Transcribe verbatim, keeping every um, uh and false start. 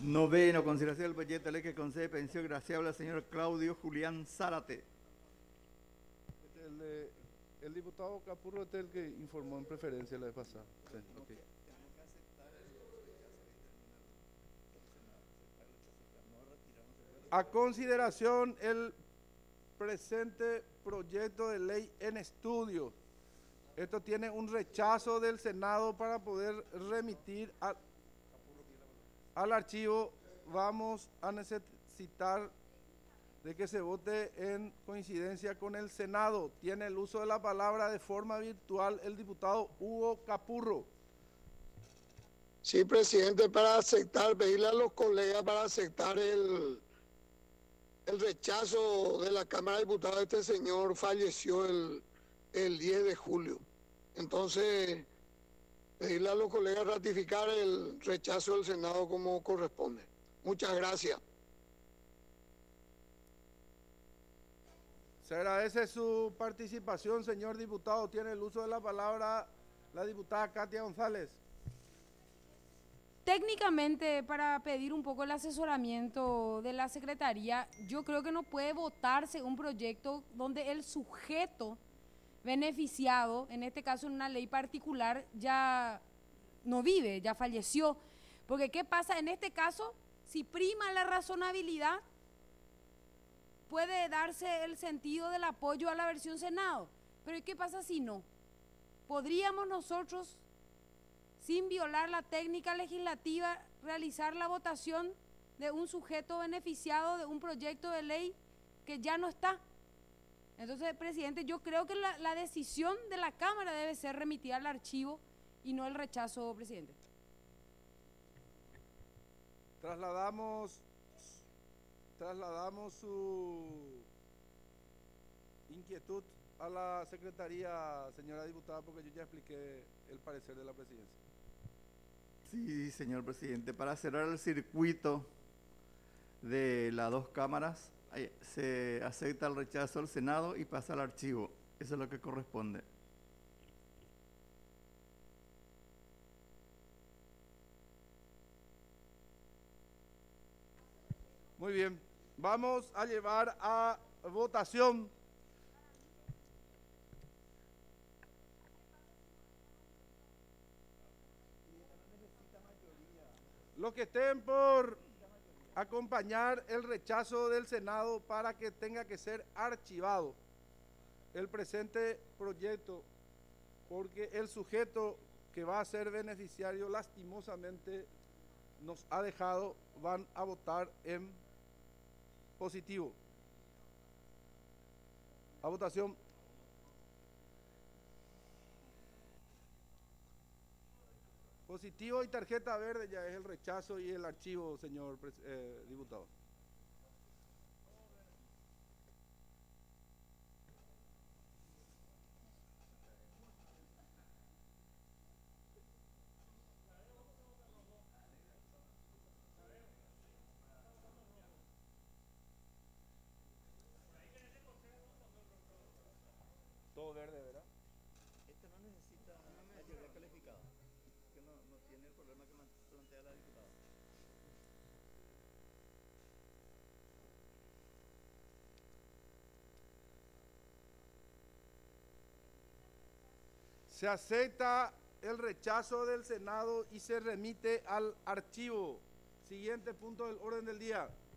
Noveno, consideración del proyecto de ley que concede pensión graciable al señor Claudio Julián Zárate. Este, el, de- el diputado Capurro este es el que informó en preferencia la vez pasada. Sí, ok. A consideración el presente proyecto de ley en estudio. Esto tiene un rechazo del Senado para poder remitir al, al archivo. Vamos a necesitar de que se vote en coincidencia con el Senado. Tiene el uso de la palabra de forma virtual el diputado Hugo Capurro. Sí, presidente, para aceptar, pedirle a los colegas para aceptar el, el rechazo de la Cámara de Diputados. Este señor falleció el, el diez de julio. Entonces, pedirle a los colegas ratificar el rechazo del Senado como corresponde. Muchas gracias. Se agradece su participación, señor diputado. Tiene el uso de la palabra la diputada Katia González. Técnicamente, para pedir un poco el asesoramiento de la Secretaría, yo creo que no puede votarse un proyecto donde el sujeto beneficiado, en este caso en una ley particular, ya no vive, ya falleció. Porque ¿qué pasa en este caso? Si prima la razonabilidad, puede darse el sentido del apoyo a la versión Senado. Pero ¿y qué pasa si no? ¿Podríamos nosotros, sin violar la técnica legislativa, realizar la votación de un sujeto beneficiado de un proyecto de ley que ya no está? Entonces, presidente, yo creo que la, la decisión de la Cámara debe ser remitida al archivo y no el rechazo, presidente. Trasladamos, trasladamos su inquietud a la Secretaría, señora diputada, porque yo ya expliqué el parecer de la presidencia. Sí, señor presidente, para cerrar el circuito de las dos cámaras, eh, se acepta el rechazo del Senado y pasa al archivo. Eso es lo que corresponde. Muy bien, vamos a llevar a votación los que estén por acompañar el rechazo del Senado para que tenga que ser archivado el presente proyecto, porque el sujeto que va a ser beneficiario lastimosamente nos ha dejado. Van a votar en positivo. A votación. Positivo y tarjeta verde ya es el rechazo y el archivo, señor eh, diputado. Todo verde, ¿verdad? Este no necesita mayoría calificada, que no, no tiene el problema que plantea la diputada. Se acepta el rechazo del Senado y se remite al archivo. Siguiente punto del orden del día.